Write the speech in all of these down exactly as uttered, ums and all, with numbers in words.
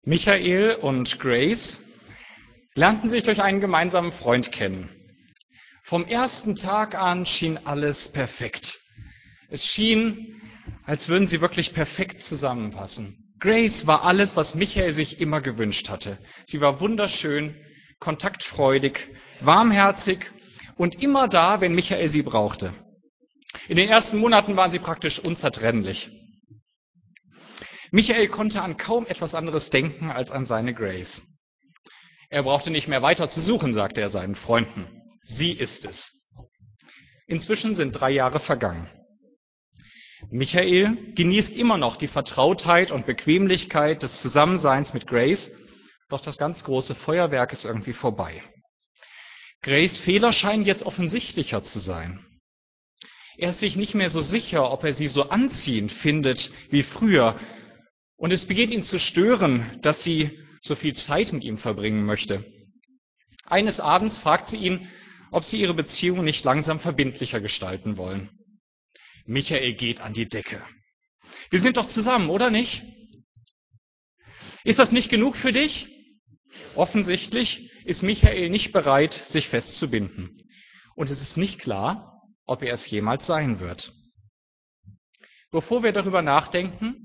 Michael und Grace lernten sich durch einen gemeinsamen Freund kennen. Vom ersten Tag an schien alles perfekt. Es schien, als würden sie wirklich perfekt zusammenpassen. Grace war alles, was Michael sich immer gewünscht hatte. Sie war wunderschön, kontaktfreudig, warmherzig und immer da, wenn Michael sie brauchte. In den ersten Monaten waren sie praktisch unzertrennlich. Michael konnte an kaum etwas anderes denken als an seine Grace. Er brauchte nicht mehr weiter zu suchen, sagte er seinen Freunden. Sie ist es. Inzwischen sind drei Jahre vergangen. Michael genießt immer noch die Vertrautheit und Bequemlichkeit des Zusammenseins mit Grace, doch das ganz große Feuerwerk ist irgendwie vorbei. Grace' Fehler scheinen jetzt offensichtlicher zu sein. Er ist sich nicht mehr so sicher, ob er sie so anziehend findet wie früher. Und es beginnt ihn zu stören, dass sie so viel Zeit mit ihm verbringen möchte. Eines Abends fragt sie ihn, ob sie ihre Beziehung nicht langsam verbindlicher gestalten wollen. Michael geht an die Decke. Wir sind doch zusammen, oder nicht? Ist das nicht genug für dich? Offensichtlich ist Michael nicht bereit, sich festzubinden. Und es ist nicht klar, ob er es jemals sein wird. Bevor wir darüber nachdenken,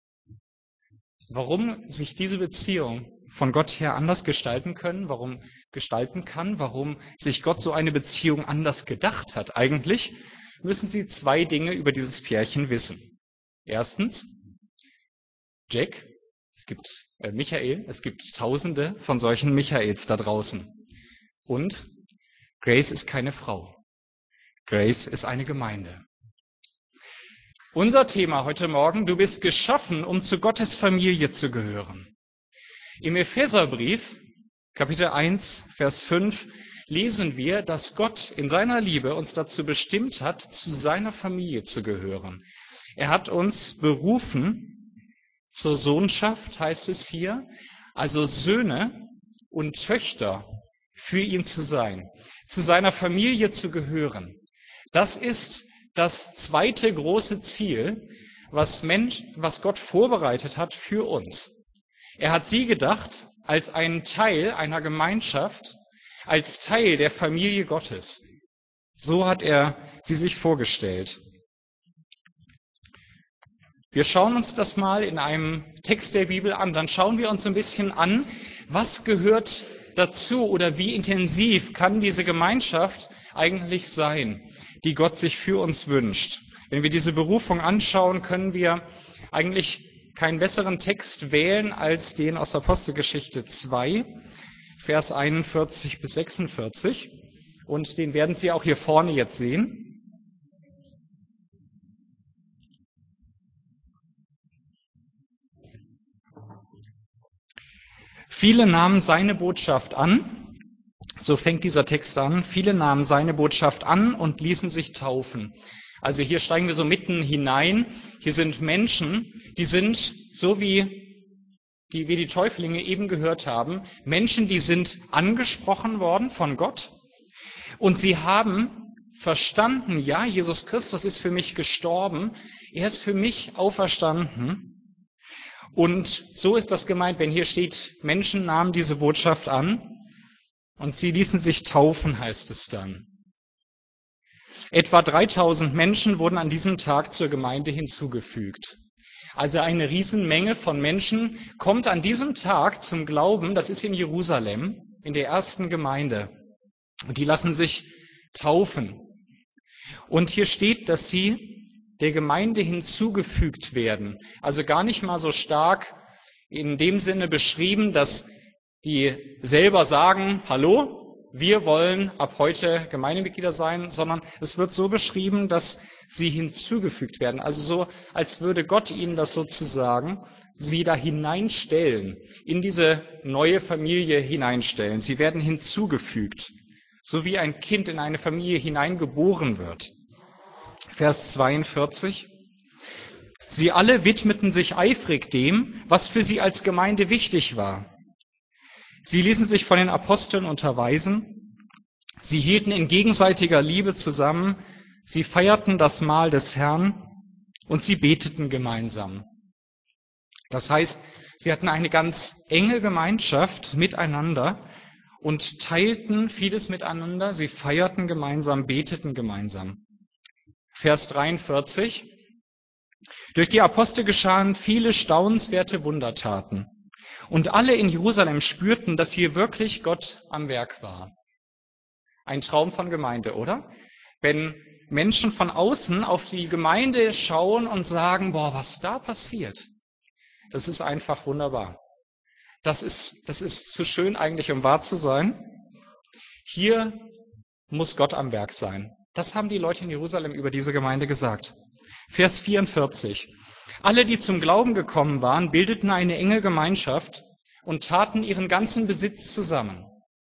warum sich diese Beziehung von Gott her anders gestalten können, warum gestalten kann, warum sich Gott so eine Beziehung anders gedacht hat eigentlich, müssen Sie zwei Dinge über dieses Pärchen wissen. Erstens, Jack, es gibt äh, Michael, es gibt Tausende von solchen Michaels da draußen. Und Grace ist keine Frau. Grace ist eine Gemeinde. Unser Thema heute Morgen: Du bist geschaffen, um zu Gottes Familie zu gehören. Im Epheserbrief, Kapitel eins, Vers fünf, lesen wir, dass Gott in seiner Liebe uns dazu bestimmt hat, zu seiner Familie zu gehören. Er hat uns berufen zur Sohnschaft, heißt es hier, also Söhne und Töchter für ihn zu sein, zu seiner Familie zu gehören. Das ist das zweite große Ziel, was Mensch, was Gott vorbereitet hat für uns. Er hat sie gedacht als einen Teil einer Gemeinschaft, als Teil der Familie Gottes. So hat er sie sich vorgestellt. Wir schauen uns das mal in einem Text der Bibel an. Dann schauen wir uns ein bisschen an, was gehört dazu oder wie intensiv kann diese Gemeinschaft eigentlich sein, die Gott sich für uns wünscht. Wenn wir diese Berufung anschauen, können wir eigentlich keinen besseren Text wählen als den aus Apostelgeschichte zwei, Vers einundvierzig bis sechsundvierzig. Und den werden Sie auch hier vorne jetzt sehen. Viele nahmen seine Botschaft an, so fängt dieser Text an, viele nahmen seine Botschaft an und ließen sich taufen. Also hier steigen wir so mitten hinein. Hier sind Menschen, die sind, so wie die, wie die Täuflinge eben gehört haben, Menschen, die sind angesprochen worden von Gott und sie haben verstanden, ja, Jesus Christus ist für mich gestorben, er ist für mich auferstanden. Und so ist das gemeint, wenn hier steht, Menschen nahmen diese Botschaft an und sie ließen sich taufen, heißt es dann. Etwa dreitausend Menschen wurden an diesem Tag zur Gemeinde hinzugefügt. Also eine Riesenmenge von Menschen kommt an diesem Tag zum Glauben, das ist in Jerusalem, in der ersten Gemeinde. Und die lassen sich taufen. Und hier steht, dass sie der Gemeinde hinzugefügt werden. Also gar nicht mal so stark in dem Sinne beschrieben, dass die selber sagen, hallo, wir wollen ab heute Gemeindemitglieder sein, sondern es wird so beschrieben, dass sie hinzugefügt werden. Also so, als würde Gott ihnen das sozusagen, sie da hineinstellen, in diese neue Familie hineinstellen. Sie werden hinzugefügt, so wie ein Kind in eine Familie hineingeboren wird. Vers zweiundvierzig. Sie alle widmeten sich eifrig dem, was für sie als Gemeinde wichtig war. Sie ließen sich von den Aposteln unterweisen, sie hielten in gegenseitiger Liebe zusammen, sie feierten das Mahl des Herrn und sie beteten gemeinsam. Das heißt, Sie hatten eine ganz enge Gemeinschaft miteinander und teilten vieles miteinander. Sie feierten gemeinsam, beteten gemeinsam. Vers dreiundvierzig. Durch die Apostel geschahen viele staunenswerte Wundertaten. Und alle in Jerusalem spürten, dass hier wirklich Gott am Werk war. Ein Traum von Gemeinde, oder? Wenn Menschen von außen auf die Gemeinde schauen und sagen, boah, was da passiert, das ist einfach wunderbar. Das ist, das ist zu schön eigentlich, um wahr zu sein. Hier muss Gott am Werk sein. Das haben die Leute in Jerusalem über diese Gemeinde gesagt. Vers vierundvierzig. Alle, die zum Glauben gekommen waren, bildeten eine enge Gemeinschaft und taten ihren ganzen Besitz zusammen.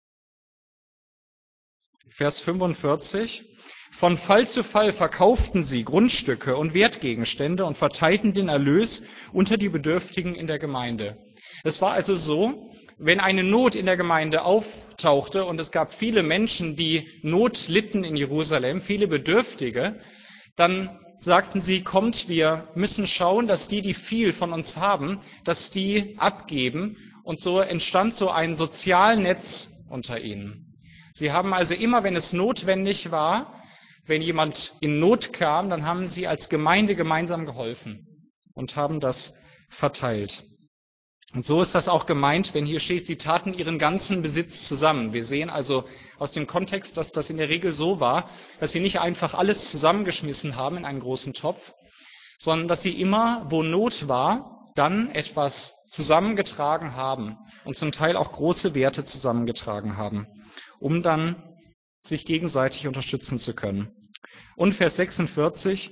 Vers fünfundvierzig. Von Fall zu Fall verkauften sie Grundstücke und Wertgegenstände und verteilten den Erlös unter die Bedürftigen in der Gemeinde. Es war also so, wenn eine Not in der Gemeinde auftauchte und es gab viele Menschen, die Not litten in Jerusalem, viele Bedürftige, dann sagten sie, kommt, wir müssen schauen, dass die, die viel von uns haben, dass die abgeben. Und so entstand so ein Sozialnetz unter ihnen. Sie haben also immer, wenn es notwendig war, wenn jemand in Not kam, dann haben sie als Gemeinde gemeinsam geholfen und haben das verteilt. Und so ist das auch gemeint, wenn hier steht, sie taten ihren ganzen Besitz zusammen. Wir sehen also aus dem Kontext, dass das in der Regel so war, dass sie nicht einfach alles zusammengeschmissen haben in einen großen Topf, sondern dass sie immer, wo Not war, dann etwas zusammengetragen haben und zum Teil auch große Werte zusammengetragen haben, um dann sich gegenseitig unterstützen zu können. Und Vers sechsundvierzig,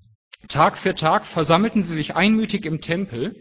Tag für Tag versammelten sie sich einmütig im Tempel,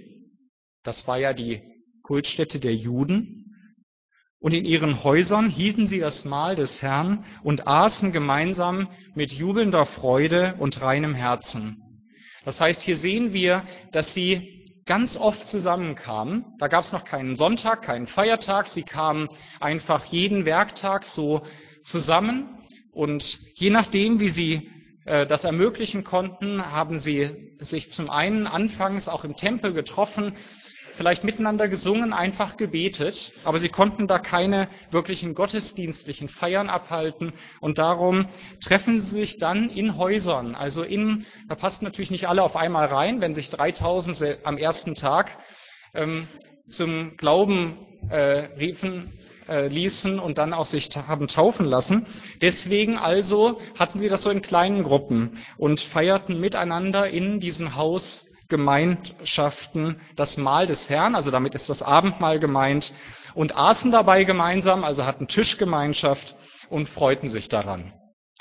das war ja die Kultstätte der Juden, und in ihren Häusern hielten sie das Mahl des Herrn und aßen gemeinsam mit jubelnder Freude und reinem Herzen. Das heißt, hier sehen wir, dass sie ganz oft zusammenkamen. Da gab es noch keinen Sonntag, keinen Feiertag. Sie kamen einfach jeden Werktag so zusammen. Und je nachdem, wie sie äh, das ermöglichen konnten, haben sie sich zum einen anfangs auch im Tempel getroffen, vielleicht miteinander gesungen, einfach gebetet, aber sie konnten da keine wirklichen gottesdienstlichen Feiern abhalten und darum treffen sie sich dann in Häusern, also in, da passen natürlich nicht alle auf einmal rein, wenn sich dreitausend am ersten Tag ähm, zum Glauben äh, riefen, äh, ließen und dann auch sich haben taufen lassen. Deswegen also hatten sie das so in kleinen Gruppen und feierten miteinander in diesen Haus Gemeinschaften das Mahl des Herrn, also damit ist das Abendmahl gemeint, und aßen dabei gemeinsam, also hatten Tischgemeinschaft und freuten sich daran.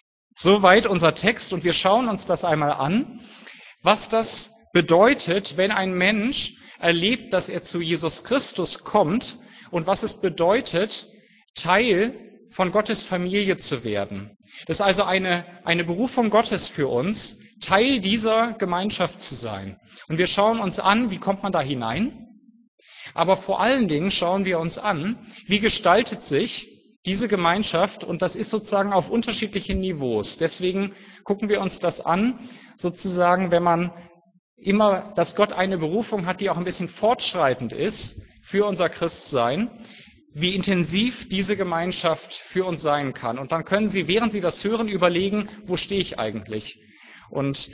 Soweit unser Text und wir schauen uns das einmal an, was das bedeutet, wenn ein Mensch erlebt, dass er zu Jesus Christus kommt und was es bedeutet, Teil von Gottes Familie zu werden. Das ist also eine, eine Berufung Gottes für uns, Teil dieser Gemeinschaft zu sein. Und wir schauen uns an, wie kommt man da hinein? Aber vor allen Dingen schauen wir uns an, wie gestaltet sich diese Gemeinschaft? Und das ist sozusagen auf unterschiedlichen Niveaus. Deswegen gucken wir uns das an, sozusagen, wenn man immer, dass Gott eine Berufung hat, die auch ein bisschen fortschreitend ist für unser Christsein, wie intensiv diese Gemeinschaft für uns sein kann. Und dann können Sie, während Sie das hören, überlegen, wo stehe ich eigentlich? Und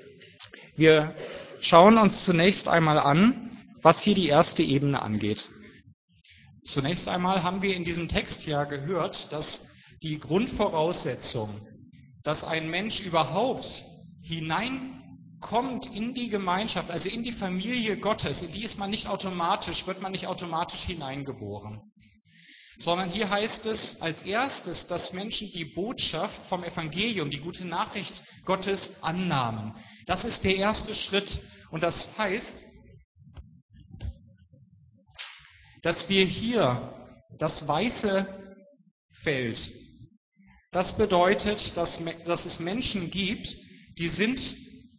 wir schauen uns zunächst einmal an, was hier die erste Ebene angeht. Zunächst einmal haben wir in diesem Text ja gehört, dass die Grundvoraussetzung, dass ein Mensch überhaupt hineinkommt in die Gemeinschaft, also in die Familie Gottes, in die ist man nicht automatisch, wird man nicht automatisch hineingeboren. Sondern hier heißt es als erstes, dass Menschen die Botschaft vom Evangelium, die gute Nachricht Gottes annahmen. Das ist der erste Schritt. Und das heißt, dass wir hier das weiße Feld, das bedeutet, dass, dass es Menschen gibt, die sind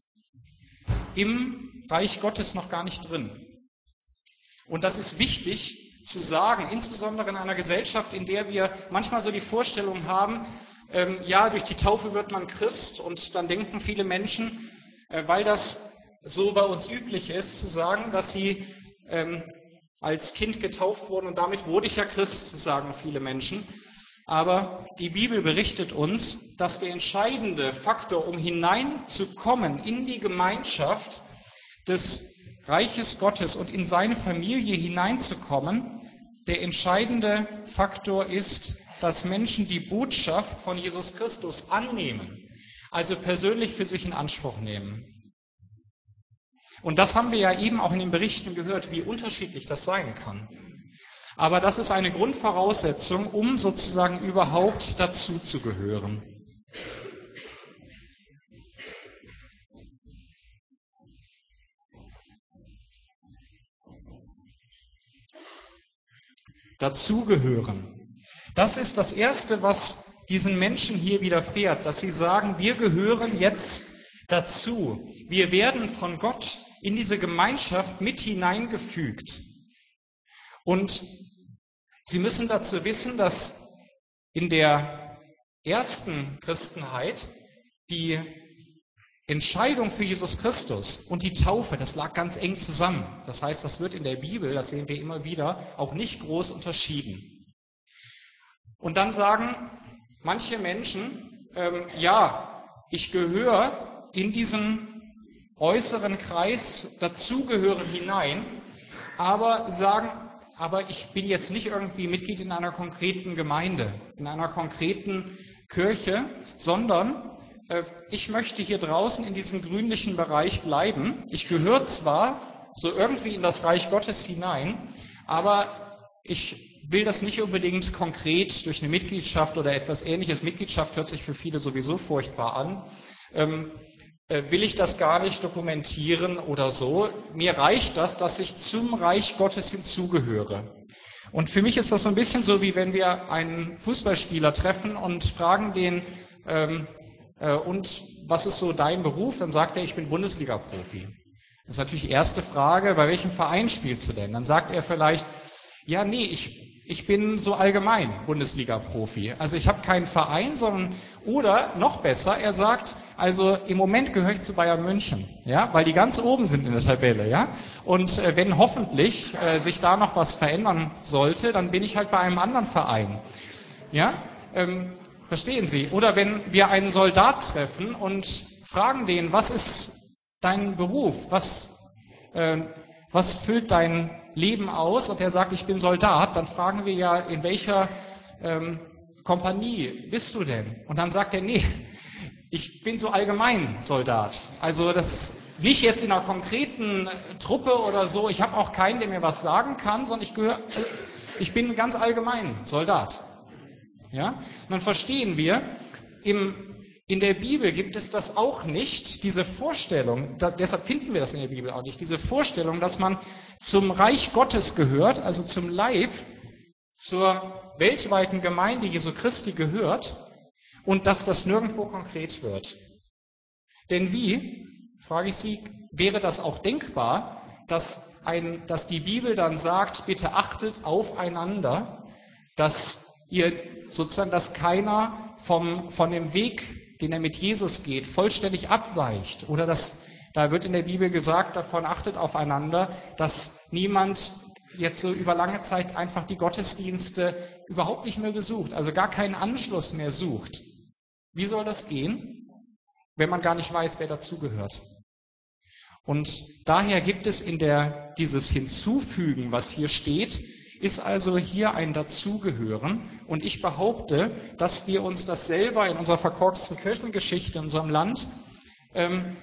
im Reich Gottes noch gar nicht drin. Und das ist wichtig zu sagen, insbesondere in einer Gesellschaft, in der wir manchmal so die Vorstellung haben, ähm, ja, durch die Taufe wird man Christ und dann denken viele Menschen, äh, weil das so bei uns üblich ist, zu sagen, dass sie ähm, als Kind getauft worden und damit wurde ich ja Christ, sagen viele Menschen. Aber die Bibel berichtet uns, dass der entscheidende Faktor, um hineinzukommen in die Gemeinschaft des Reiches Gottes und in seine Familie hineinzukommen, der entscheidende Faktor ist, dass Menschen die Botschaft von Jesus Christus annehmen, also persönlich für sich in Anspruch nehmen. Und das haben wir ja eben auch in den Berichten gehört, wie unterschiedlich das sein kann. Aber das ist eine Grundvoraussetzung, um sozusagen überhaupt dazu zu gehören. Dazugehören. Das ist das Erste, was diesen Menschen hier widerfährt, dass sie sagen, wir gehören jetzt dazu. Wir werden von Gott in diese Gemeinschaft mit hineingefügt. Und sie müssen dazu wissen, dass in der ersten Christenheit die Entscheidung für Jesus Christus und die Taufe, das lag ganz eng zusammen. Das heißt, das wird in der Bibel, das sehen wir immer wieder, auch nicht groß unterschieden. Und dann sagen manche Menschen, ähm, ja, ich gehöre in diesen äußeren Kreis dazugehören hinein, aber sagen, aber ich bin jetzt nicht irgendwie Mitglied in einer konkreten Gemeinde, in einer konkreten Kirche, sondern äh, ich möchte hier draußen in diesem grünlichen Bereich bleiben. Ich gehöre zwar so irgendwie in das Reich Gottes hinein, aber ich will das nicht unbedingt konkret durch eine Mitgliedschaft oder etwas Ähnliches. Mitgliedschaft hört sich für viele sowieso furchtbar an. Ähm, äh, will ich das gar nicht dokumentieren oder so. Mir reicht das, dass ich zum Reich Gottes hinzugehöre. Und für mich ist das so ein bisschen so, wie wenn wir einen Fußballspieler treffen und fragen den, ähm, äh, und was ist so dein Beruf? Dann sagt er, ich bin Bundesliga-Profi. Das ist natürlich die erste Frage, bei welchem Verein spielst du denn? Dann sagt er vielleicht, ja, nee, ich, ich bin so allgemein Bundesliga-Profi. Also ich habe keinen Verein, sondern, oder noch besser, er sagt, also im Moment gehöre ich zu Bayern München, ja, weil die ganz oben sind in der Tabelle, ja. Und äh, wenn hoffentlich äh, sich da noch was verändern sollte, dann bin ich halt bei einem anderen Verein, ja. Ähm, verstehen Sie? Oder wenn wir einen Soldat treffen und fragen den, was ist dein Beruf? Was, äh, was füllt dein Leben aus? Und er sagt, ich bin Soldat. Dann fragen wir ja, in welcher ähm, Kompanie bist du denn? Und dann sagt er, nee, ich bin so allgemein Soldat. Also das nicht jetzt in einer konkreten Truppe oder so. Ich habe auch keinen, der mir was sagen kann, sondern ich gehöre, ich bin ganz allgemein Soldat. Ja? Und dann verstehen wir, im In der Bibel gibt es das auch nicht, diese Vorstellung, da, deshalb finden wir das in der Bibel auch nicht, diese Vorstellung, dass man zum Reich Gottes gehört, also zum Leib, zur weltweiten Gemeinde Jesu Christi gehört und dass das nirgendwo konkret wird. Denn wie, frage ich Sie, wäre das auch denkbar, dass, ein, dass die Bibel dann sagt, bitte achtet aufeinander, dass ihr sozusagen, dass keiner vom, von dem Weg, den er mit Jesus geht, vollständig abweicht. Oder dass, da wird in der Bibel gesagt, davon achtet aufeinander, dass niemand jetzt so über lange Zeit einfach die Gottesdienste überhaupt nicht mehr besucht, also gar keinen Anschluss mehr sucht. Wie soll das gehen, wenn man gar nicht weiß, wer dazugehört? Und daher gibt es in der, dieses Hinzufügen, was hier steht, ist also hier ein Dazugehören. Und ich behaupte, dass wir uns das selber in unserer verkorksten Kirchengeschichte in unserem Land ähm,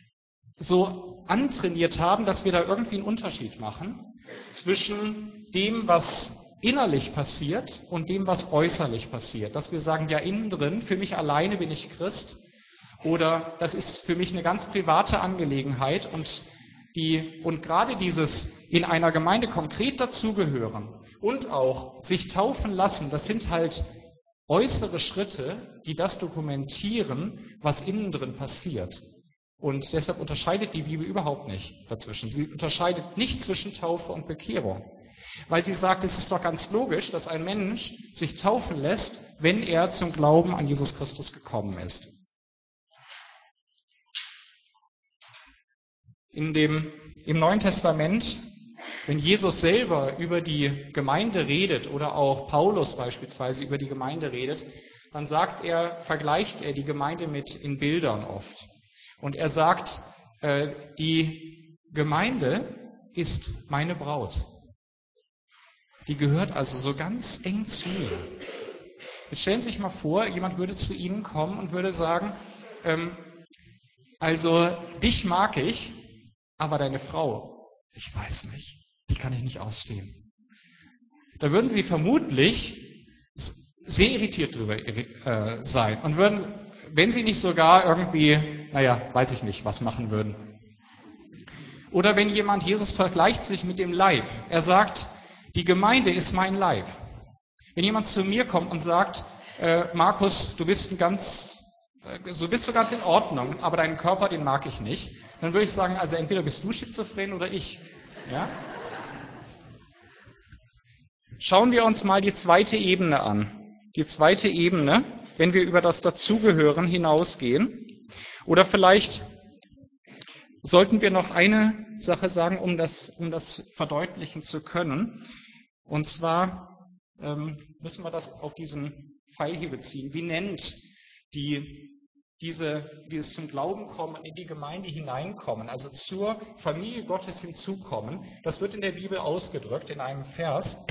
so antrainiert haben, dass wir da irgendwie einen Unterschied machen zwischen dem, was innerlich passiert und dem, was äußerlich passiert. Dass wir sagen, ja, innen drin, für mich alleine bin ich Christ oder das ist für mich eine ganz private Angelegenheit und Die, und gerade dieses in einer Gemeinde konkret dazugehören und auch sich taufen lassen, das sind halt äußere Schritte, die das dokumentieren, was innen drin passiert. Und deshalb unterscheidet die Bibel überhaupt nicht dazwischen. Sie unterscheidet nicht zwischen Taufe und Bekehrung. Weil sie sagt, es ist doch ganz logisch, dass ein Mensch sich taufen lässt, wenn er zum Glauben an Jesus Christus gekommen ist. In dem, im Neuen Testament Wenn Jesus selber über die Gemeinde redet oder auch Paulus beispielsweise über die Gemeinde redet, dann sagt er, vergleicht er die Gemeinde mit in Bildern oft. Und er sagt, äh, die Gemeinde ist meine Braut. Die gehört also so ganz eng zu mir. Jetzt stellen Sie sich mal vor, jemand würde zu Ihnen kommen und würde sagen, ähm, also dich mag ich, aber deine Frau, ich weiß nicht, die kann ich nicht ausstehen. Da würden Sie vermutlich sehr irritiert drüber äh, sein und würden, wenn Sie nicht sogar irgendwie, naja, weiß ich nicht, was machen würden. Oder wenn jemand, Jesus vergleicht sich mit dem Leib. Er sagt, die Gemeinde ist mein Leib. Wenn jemand zu mir kommt und sagt, äh, Markus, du bist ein ganz, äh, so bist du ganz in Ordnung, aber deinen Körper, den mag ich nicht, dann würde ich sagen, also entweder bist du schizophren oder ich. Ja? Schauen wir uns mal die zweite Ebene an. Die zweite Ebene, wenn wir über das Dazugehören hinausgehen. Oder vielleicht sollten wir noch eine Sache sagen, um das, um das verdeutlichen zu können. Und zwar ähm, müssen wir das auf diesen Pfeil hier beziehen. Wie nennt die, diese, dieses zum Glauben kommen, in die Gemeinde hineinkommen, also zur Familie Gottes hinzukommen, das wird in der Bibel ausgedrückt in einem Vers.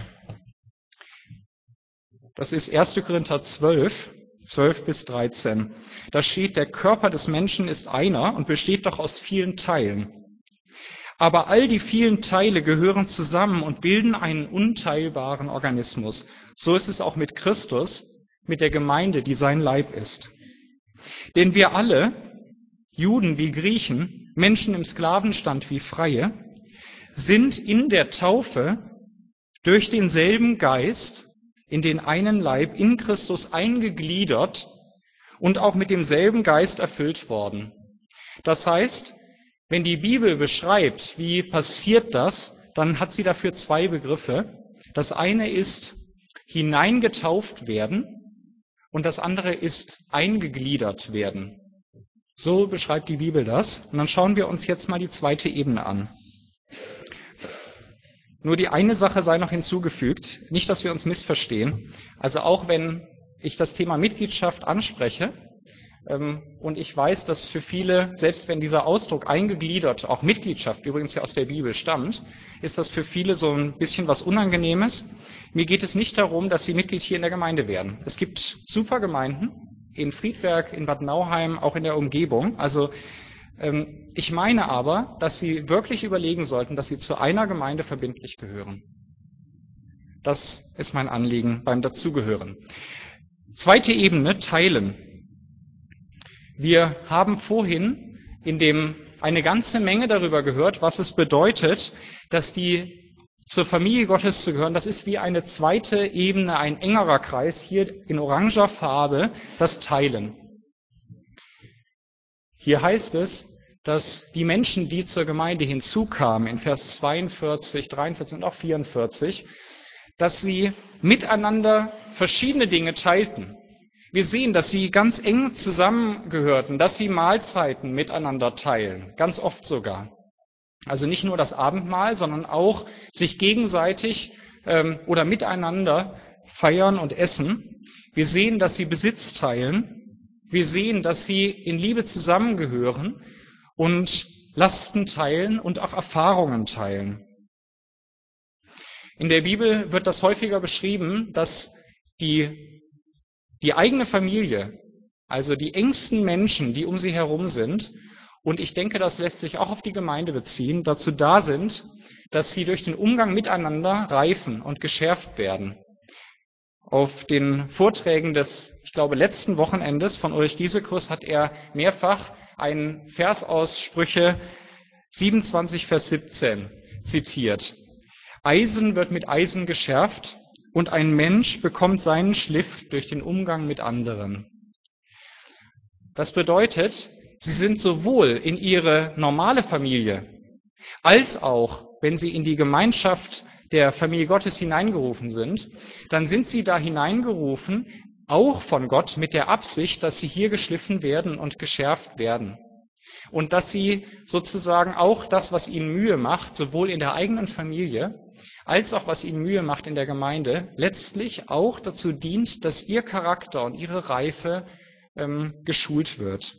Das ist erster Korinther zwölf, zwölf bis dreizehn. Da steht, der Körper des Menschen ist einer und besteht doch aus vielen Teilen. Aber all die vielen Teile gehören zusammen und bilden einen unteilbaren Organismus. So ist es auch mit Christus, mit der Gemeinde, die sein Leib ist. Denn wir alle, Juden wie Griechen, Menschen im Sklavenstand wie Freie, sind in der Taufe durch denselben Geist in den einen Leib in Christus eingegliedert und auch mit demselben Geist erfüllt worden. Das heißt, wenn die Bibel beschreibt, wie passiert das, dann hat sie dafür zwei Begriffe. Das eine ist hineingetauft werden und das andere ist eingegliedert werden. So beschreibt die Bibel das. Und dann schauen wir uns jetzt mal die zweite Ebene an. Nur die eine Sache sei noch hinzugefügt, nicht, dass wir uns missverstehen. Also auch wenn ich das Thema Mitgliedschaft anspreche, ähm, und ich weiß, dass für viele, selbst wenn dieser Ausdruck eingegliedert, auch Mitgliedschaft übrigens ja aus der Bibel stammt, ist das für viele so ein bisschen was Unangenehmes. Mir geht es nicht darum, dass sie Mitglied hier in der Gemeinde werden. Es gibt super Gemeinden in Friedberg, in Bad Nauheim, auch in der Umgebung. Also ich meine aber, dass Sie wirklich überlegen sollten, dass Sie zu einer Gemeinde verbindlich gehören. Das ist mein Anliegen beim Dazugehören. Zweite Ebene, teilen. Wir haben vorhin in dem eine ganze Menge darüber gehört, was es bedeutet, dass die zur Familie Gottes zu gehören. Das ist wie eine zweite Ebene, ein engerer Kreis, hier in oranger Farbe, das Teilen. Hier heißt es, dass die Menschen, die zur Gemeinde hinzukamen, in Vers zweiundvierzig, dreiundvierzig und auch vierundvierzig, dass sie miteinander verschiedene Dinge teilten. Wir sehen, dass sie ganz eng zusammengehörten, dass sie Mahlzeiten miteinander teilen, ganz oft sogar. Also nicht nur das Abendmahl, sondern auch sich gegenseitig ähm, oder miteinander feiern und essen. Wir sehen, dass sie Besitz teilen. Wir sehen, dass sie in Liebe zusammengehören und Lasten teilen und auch Erfahrungen teilen. In der Bibel wird das häufiger beschrieben, dass die, die eigene Familie, also die engsten Menschen, die um sie herum sind, und ich denke, das lässt sich auch auf die Gemeinde beziehen, dazu da sind, dass sie durch den Umgang miteinander reifen und geschärft werden. Auf den Vorträgen des, ich glaube, letzten Wochenendes von Ulrich Giesekrus hat er mehrfach einen Vers aus Sprüche siebenundzwanzig, Vers siebzehn zitiert. Eisen wird mit Eisen geschärft und ein Mensch bekommt seinen Schliff durch den Umgang mit anderen. Das bedeutet, sie sind sowohl in ihre normale Familie als auch, wenn sie in die Gemeinschaft der Familie Gottes hineingerufen sind, dann sind sie da hineingerufen, auch von Gott mit der Absicht, dass sie hier geschliffen werden und geschärft werden. Und dass sie sozusagen auch das, was ihnen Mühe macht, sowohl in der eigenen Familie, als auch was ihnen Mühe macht in der Gemeinde, letztlich auch dazu dient, dass ihr Charakter und ihre Reife ähm, geschult wird.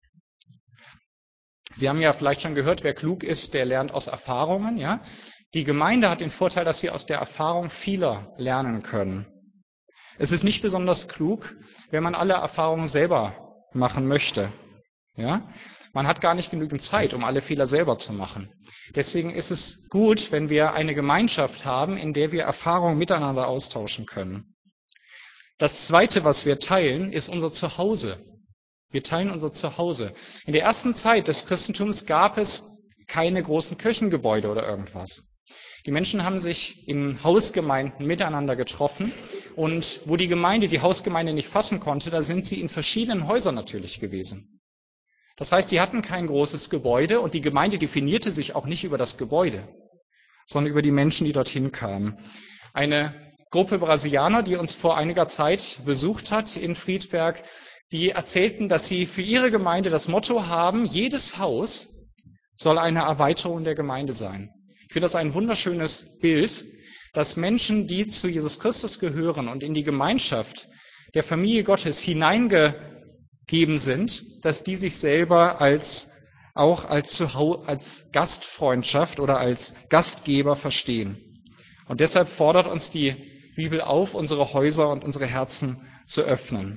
Sie haben ja vielleicht schon gehört, wer klug ist, der lernt aus Erfahrungen. Ja? Die Gemeinde hat den Vorteil, dass sie aus der Erfahrung vieler lernen können. Es ist nicht besonders klug, wenn man alle Erfahrungen selber machen möchte. Ja? Man hat gar nicht genügend Zeit, um alle Fehler selber zu machen. Deswegen ist es gut, wenn wir eine Gemeinschaft haben, in der wir Erfahrungen miteinander austauschen können. Das Zweite, was wir teilen, ist unser Zuhause. Wir teilen unser Zuhause. In der ersten Zeit des Christentums gab es keine großen Kirchengebäude oder irgendwas. Die Menschen haben sich in Hausgemeinden miteinander getroffen und wo die Gemeinde die Hausgemeinde nicht fassen konnte, da sind sie in verschiedenen Häusern natürlich gewesen. Das heißt, die hatten kein großes Gebäude und die Gemeinde definierte sich auch nicht über das Gebäude, sondern über die Menschen, die dorthin kamen. Eine Gruppe Brasilianer, die uns vor einiger Zeit besucht hat in Friedberg, die erzählten, dass sie für ihre Gemeinde das Motto haben, jedes Haus soll eine Erweiterung der Gemeinde sein. Ich finde das ein wunderschönes Bild, dass Menschen, die zu Jesus Christus gehören und in die Gemeinschaft der Familie Gottes hineingegeben sind, dass die sich selber als auch als, Zuhause, als Gastfreundschaft oder als Gastgeber verstehen. Und deshalb fordert uns die Bibel auf, unsere Häuser und unsere Herzen zu öffnen.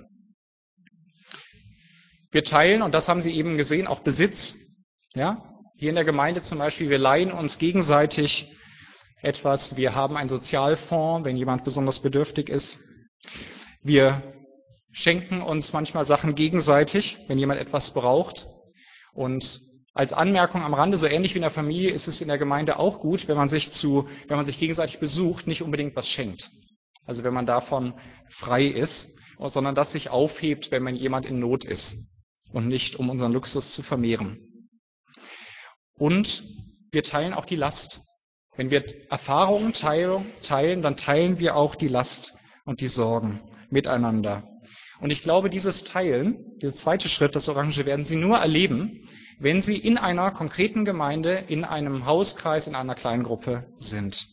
Wir teilen, und das haben Sie eben gesehen, auch Besitz. Ja? Hier in der Gemeinde zum Beispiel, wir leihen uns gegenseitig etwas. Wir haben einen Sozialfonds, wenn jemand besonders bedürftig ist. Wir schenken uns manchmal Sachen gegenseitig, wenn jemand etwas braucht. Und als Anmerkung am Rande, so ähnlich wie in der Familie, ist es in der Gemeinde auch gut, wenn man sich zu, wenn man sich gegenseitig besucht, nicht unbedingt was schenkt. Also wenn man davon frei ist, sondern das sich aufhebt, wenn man jemand in Not ist und nicht, um unseren Luxus zu vermehren. Und wir teilen auch die Last. Wenn wir Erfahrungen teilen, dann teilen wir auch die Last und die Sorgen miteinander. Und ich glaube, dieses Teilen, dieser zweite Schritt, das Orange, werden Sie nur erleben, wenn Sie in einer konkreten Gemeinde, in einem Hauskreis, in einer Kleingruppe sind.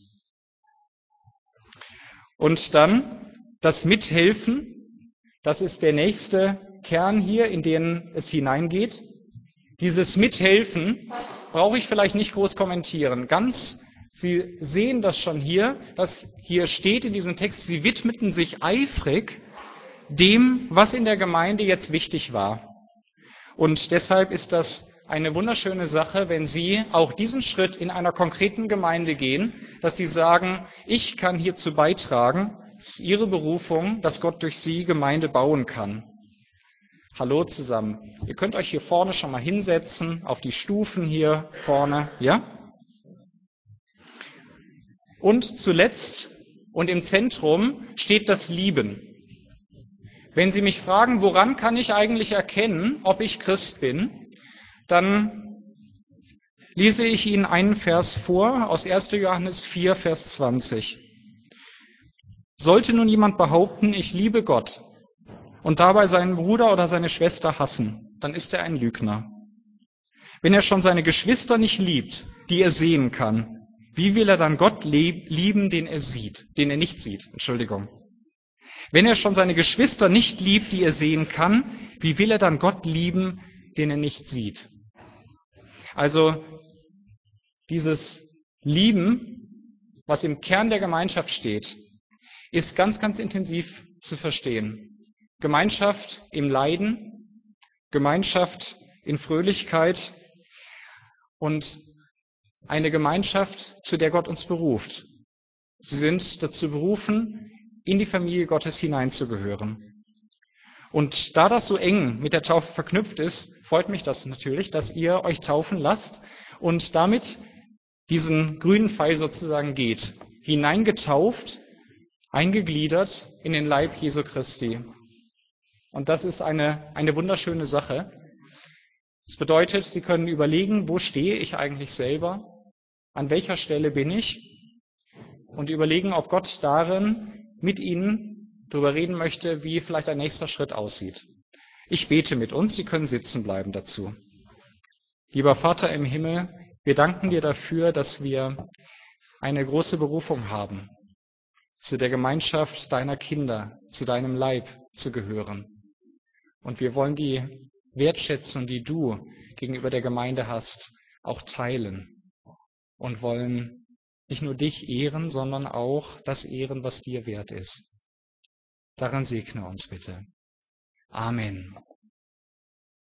Und dann das Mithelfen, das ist der nächste Kern hier, in den es hineingeht. Dieses Mithelfen brauche ich vielleicht nicht groß kommentieren. Ganz, Sie sehen das schon hier, dass hier steht in diesem Text, Sie widmeten sich eifrig dem, was in der Gemeinde jetzt wichtig war. Und deshalb ist das eine wunderschöne Sache, wenn Sie auch diesen Schritt in einer konkreten Gemeinde gehen, dass Sie sagen, ich kann hierzu beitragen, es ist Ihre Berufung, dass Gott durch Sie Gemeinde bauen kann. Hallo zusammen. Ihr könnt euch hier vorne schon mal hinsetzen, auf die Stufen hier vorne, ja? Und zuletzt und im Zentrum steht das Lieben. Wenn Sie mich fragen, woran kann ich eigentlich erkennen, ob ich Christ bin, dann lese ich Ihnen einen Vers vor aus erster Johannes vier, Vers zwanzig. Sollte nun jemand behaupten, ich liebe Gott und dabei seinen Bruder oder seine Schwester hassen, dann ist er ein Lügner. Wenn er schon seine Geschwister nicht liebt, die er sehen kann, wie will er dann Gott lieben, den er sieht, den er nicht sieht? Entschuldigung. Wenn er schon seine Geschwister nicht liebt, die er sehen kann, wie will er dann Gott lieben, den er nicht sieht? Also dieses Lieben, was im Kern der Gemeinschaft steht, ist ganz, ganz intensiv zu verstehen. Gemeinschaft im Leiden, Gemeinschaft in Fröhlichkeit und eine Gemeinschaft, zu der Gott uns beruft. Sie sind dazu berufen, in die Familie Gottes hineinzugehören. Und da das so eng mit der Taufe verknüpft ist, freut mich das natürlich, dass ihr euch taufen lasst und damit diesen grünen Pfeil sozusagen geht. Hineingetauft, eingegliedert in den Leib Jesu Christi. Und das ist eine, eine wunderschöne Sache. Das bedeutet, Sie können überlegen, wo stehe ich eigentlich selber? An welcher Stelle bin ich? Und überlegen, ob Gott darin mit Ihnen darüber reden möchte, wie vielleicht ein nächster Schritt aussieht. Ich bete mit uns, Sie können sitzen bleiben dazu. Lieber Vater im Himmel, wir danken dir dafür, dass wir eine große Berufung haben, zu der Gemeinschaft deiner Kinder, zu deinem Leib zu gehören. Und wir wollen die Wertschätzung, die du gegenüber der Gemeinde hast, auch teilen und wollen nicht nur dich ehren, sondern auch das ehren, was dir wert ist. Daran segne uns bitte. Amen.